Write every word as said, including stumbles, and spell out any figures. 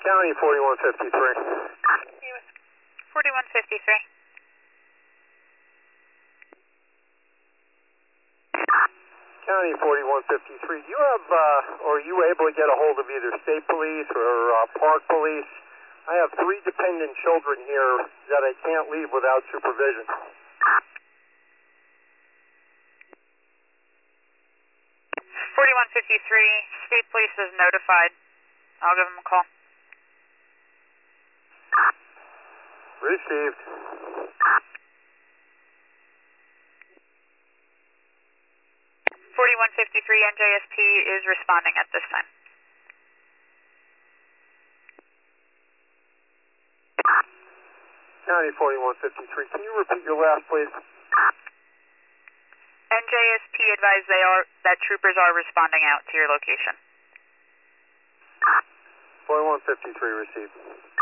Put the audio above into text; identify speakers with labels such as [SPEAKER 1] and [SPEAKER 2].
[SPEAKER 1] County forty-one fifty-three.
[SPEAKER 2] forty-one fifty-three.
[SPEAKER 1] County forty-one fifty-three. Do you have, uh, or are you able to get a hold of either state police or uh, park police? I have three dependent children here that I can't leave without supervision.
[SPEAKER 2] forty-one fifty-three, state police is notified. I'll give them a call.
[SPEAKER 1] Received.
[SPEAKER 2] forty-one fifty-three N J S P is responding at this time.
[SPEAKER 1] County forty-one fifty-three. Can you repeat your last, please?
[SPEAKER 2] N J S P advised they are that troopers are responding out to your location.
[SPEAKER 1] forty-one fifty-three received.